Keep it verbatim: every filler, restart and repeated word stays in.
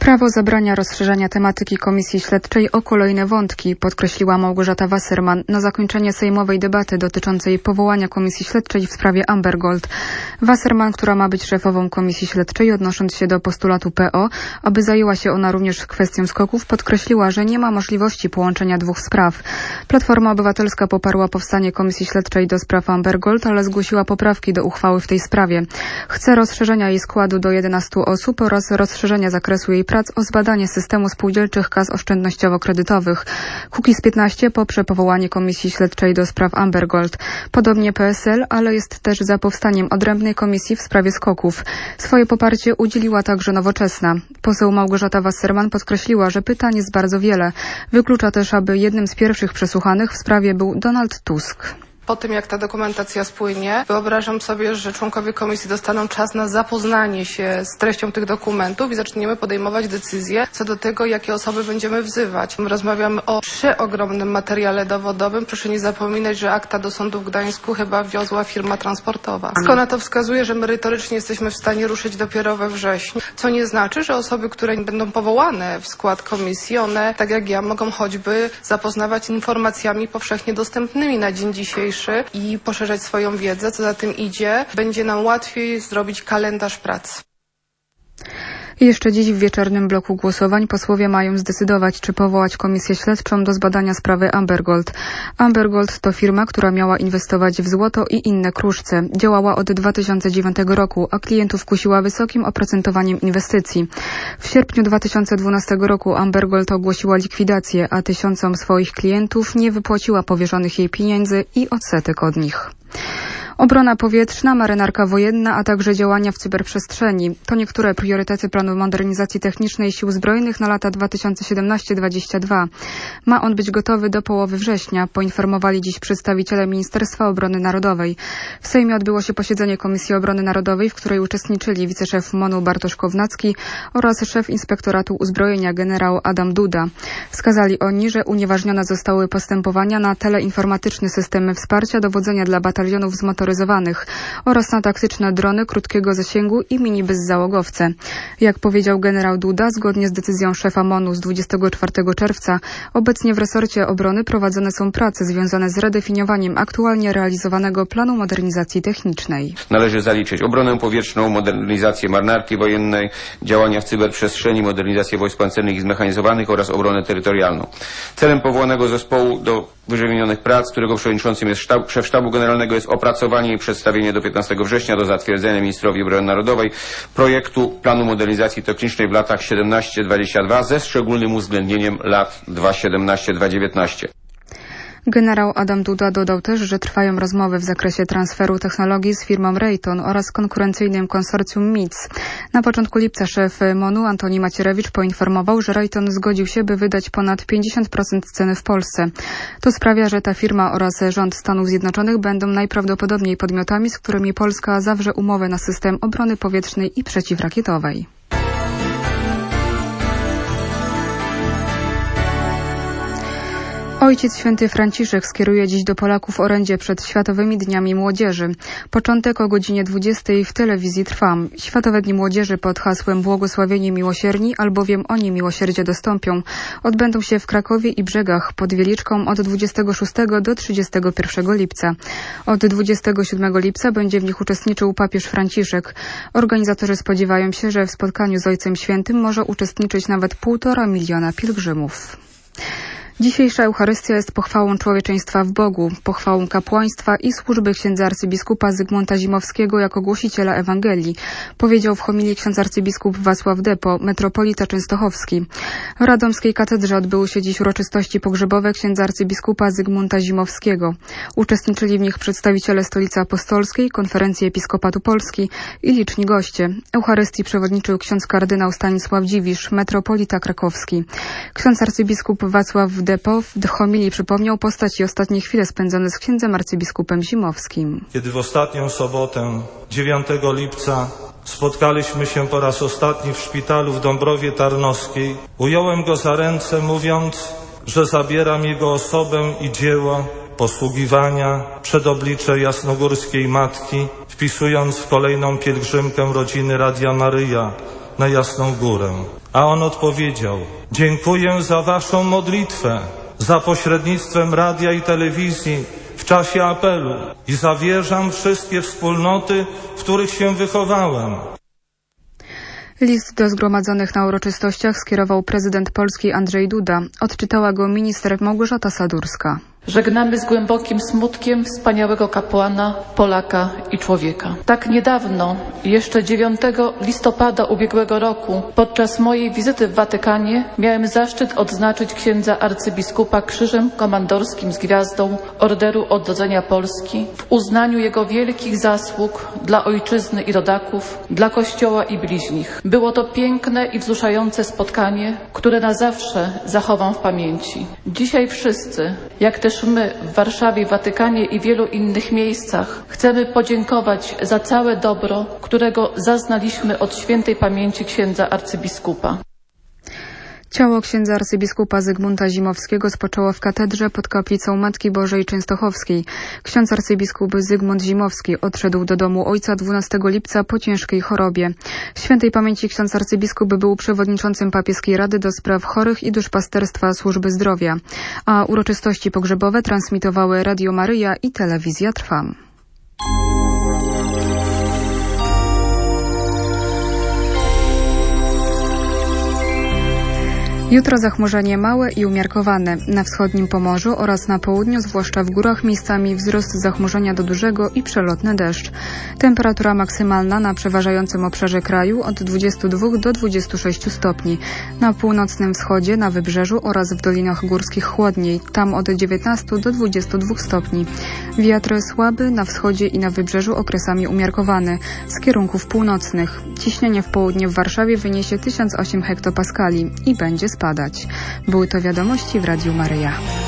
Prawo zabrania rozszerzania tematyki Komisji Śledczej o kolejne wątki, podkreśliła Małgorzata Wasserman na zakończenie sejmowej debaty dotyczącej powołania Komisji Śledczej w sprawie Amber Gold. Wasserman, która ma być szefową Komisji Śledczej, odnosząc się do postulatu P O, aby zajęła się ona również kwestią skoków, podkreśliła, że nie ma możliwości połączenia dwóch spraw. Platforma Obywatelska poparła powstanie Komisji Śledczej do spraw Amber Gold, ale zgłosiła poprawki do uchwały w tej sprawie. Chce rozszerzenia jej składu do jedenastu osób oraz rozszerzenia zakresu jej prac o zbadanie systemu spółdzielczych kas oszczędnościowo-kredytowych. Kukiz piętnaście poprze powołanie Komisji Śledczej do spraw Amber Gold. Podobnie P S L, ale jest też za powstaniem odrębnej komisji w sprawie skoków. Swoje poparcie udzieliła także Nowoczesna. Poseł Małgorzata Wasserman podkreśliła, że pytań jest bardzo wiele. Wyklucza też, aby jednym z pierwszych przesłuchanych w sprawie był Donald Tusk. Po tym, jak ta dokumentacja spłynie, wyobrażam sobie, że członkowie komisji dostaną czas na zapoznanie się z treścią tych dokumentów i zaczniemy podejmować decyzje co do tego, jakie osoby będziemy wzywać. Rozmawiamy o przeogromnym materiale dowodowym. Proszę nie zapominać, że akta do sądu w Gdańsku chyba wiozła firma transportowa. Wszystko na to wskazuje, że merytorycznie jesteśmy w stanie ruszyć dopiero we wrześniu, co nie znaczy, że osoby, które będą powołane w skład komisji, one, tak jak ja, mogą choćby zapoznawać informacjami powszechnie dostępnymi na dzień dzisiejszy i poszerzać swoją wiedzę. Co za tym idzie, będzie nam łatwiej zrobić kalendarz pracy. Jeszcze dziś w wieczornym bloku głosowań posłowie mają zdecydować, czy powołać komisję śledczą do zbadania sprawy Amber Gold. Amber Gold to firma, która miała inwestować w złoto i inne kruszce. Działała od dwa tysiące dziewiątego roku, a klientów kusiła wysokim oprocentowaniem inwestycji. W sierpniu dwa tysiące dwunastego roku Amber Gold ogłosiła likwidację, a tysiącom swoich klientów nie wypłaciła powierzonych jej pieniędzy i odsetek od nich. Obrona powietrzna, marynarka wojenna, a także działania w cyberprzestrzeni. To niektóre priorytety planu modernizacji technicznej Sił Zbrojnych na lata dwa tysiące siedemnaście do dwudziestego drugiego. Ma on być gotowy do połowy września, poinformowali dziś przedstawiciele Ministerstwa Obrony Narodowej. W Sejmie odbyło się posiedzenie Komisji Obrony Narodowej, w której uczestniczyli wiceszef M O N-u Bartosz Kownacki oraz szef Inspektoratu Uzbrojenia generał Adam Duda. Wskazali oni, że unieważnione zostały postępowania na teleinformatyczne systemy wsparcia dowodzenia dla batalionów zmotoryzowanych oraz na taktyczne drony krótkiego zasięgu i mini bezzałogowce. Jak powiedział generał Duda, zgodnie z decyzją szefa M O N-u z dwudziestego czwartego czerwca, obecnie w resorcie obrony prowadzone są prace związane z redefiniowaniem aktualnie realizowanego planu modernizacji technicznej. Należy zaliczyć obronę powietrzną, modernizację marynarki wojennej, działania w cyberprzestrzeni, modernizację wojsk pancernych i zmechanizowanych oraz obronę terytorialną. Celem powołanego zespołu do wyżej wymienionych prac, którego przewodniczącym jest sztab, szef Sztabu Generalnego, jest opracowanie i przedstawienie do piętnastego września do zatwierdzenia ministrowi obrony narodowej projektu planu modernizacji technicznej w latach siedemnaście do dwudziestego drugiego ze szczególnym uwzględnieniem lat dwa tysiące siedemnaście do dwa tysiące dziewiętnaście. Generał Adam Duda dodał też, że trwają rozmowy w zakresie transferu technologii z firmą Raytheon oraz konkurencyjnym konsorcjum M I C. Na początku lipca szef M O N-u Antoni Macierewicz poinformował, że Raytheon zgodził się, by wydać ponad pięćdziesiąt procent ceny w Polsce. To sprawia, że ta firma oraz rząd Stanów Zjednoczonych będą najprawdopodobniej podmiotami, z którymi Polska zawrze umowę na system obrony powietrznej i przeciwrakietowej. Ojciec Święty Franciszek skieruje dziś do Polaków orędzie przed Światowymi Dniami Młodzieży. Początek o godzinie dwudziestej w telewizji Trwam. Światowe Dni Młodzieży pod hasłem Błogosławieni miłosierni, albowiem oni miłosierdzie dostąpią, odbędą się w Krakowie i Brzegach pod Wieliczką od dwudziestego szóstego do trzydziestego pierwszego lipca. Od dwudziestego siódmego lipca będzie w nich uczestniczył papież Franciszek. Organizatorzy spodziewają się, że w spotkaniu z Ojcem Świętym może uczestniczyć nawet półtora miliona pielgrzymów. Dzisiejsza Eucharystia jest pochwałą człowieczeństwa w Bogu, pochwałą kapłaństwa i służby księdza arcybiskupa Zygmunta Zimowskiego jako głosiciela Ewangelii, powiedział w homilii ksiądz arcybiskup Wacław Depo, metropolita częstochowski. W radomskiej katedrze odbyły się dziś uroczystości pogrzebowe księdza arcybiskupa Zygmunta Zimowskiego. Uczestniczyli w nich przedstawiciele Stolicy Apostolskiej, Konferencji Episkopatu Polski i liczni goście. Eucharystii przewodniczył ksiądz kardynał Stanisław Dziwisz, metropolita krakowski. Ksiądz arcybiskup Wacław Depo w homilii przypomniał postać i ostatnie chwile spędzone z księdzem arcybiskupem Zimowskim. Kiedy w ostatnią sobotę, dziewiątego lipca, spotkaliśmy się po raz ostatni w szpitalu w Dąbrowie Tarnowskiej, ująłem go za ręce, mówiąc, że zabieram jego osobę i dzieło posługiwania przed oblicze Jasnogórskiej Matki, wpisując w kolejną pielgrzymkę rodziny Radia Maryja, na Jasną Górę. A on odpowiedział: dziękuję za waszą modlitwę, za pośrednictwem radia i telewizji w czasie apelu i zawierzam wszystkie wspólnoty, w których się wychowałem. List do zgromadzonych na uroczystościach skierował prezydent Polski Andrzej Duda. Odczytała go minister Małgorzata Sadurska. Żegnamy z głębokim smutkiem wspaniałego kapłana, Polaka i człowieka. Tak niedawno, jeszcze dziewiątego listopada ubiegłego roku, podczas mojej wizyty w Watykanie, miałem zaszczyt odznaczyć księdza arcybiskupa krzyżem komandorskim z gwiazdą Orderu Odrodzenia Polski w uznaniu jego wielkich zasług dla ojczyzny i rodaków, dla Kościoła i bliźnich. Było to piękne i wzruszające spotkanie, które na zawsze zachowam w pamięci. Dzisiaj wszyscy, jak też my w Warszawie, Watykanie i wielu innych miejscach chcemy podziękować za całe dobro, którego zaznaliśmy od świętej pamięci księdza arcybiskupa. Ciało księdza arcybiskupa Zygmunta Zimowskiego spoczęło w katedrze pod kaplicą Matki Bożej Częstochowskiej. Ksiądz arcybiskup Zygmunt Zimowski odszedł do domu ojca dwunastego lipca po ciężkiej chorobie. Świętej pamięci ksiądz arcybiskup był przewodniczącym papieskiej Rady do Spraw Chorych i Duszpasterstwa Służby Zdrowia, a uroczystości pogrzebowe transmitowały Radio Maryja i Telewizja Trwam. Jutro zachmurzenie małe i umiarkowane. Na wschodnim Pomorzu oraz na południu, zwłaszcza w górach, miejscami wzrost zachmurzenia do dużego i przelotny deszcz. Temperatura maksymalna na przeważającym obszarze kraju od dwudziestu dwóch do dwudziestu sześciu stopni. Na północnym wschodzie, na wybrzeżu oraz w dolinach górskich chłodniej. Tam od dziewiętnastu do dwudziestu dwóch stopni. Wiatr słaby na wschodzie i na wybrzeżu okresami umiarkowany. Z kierunków północnych. Ciśnienie w południe w Warszawie wyniesie tysiąc osiem hektopaskali i będzie spadać. Były to wiadomości w Radiu Maryja.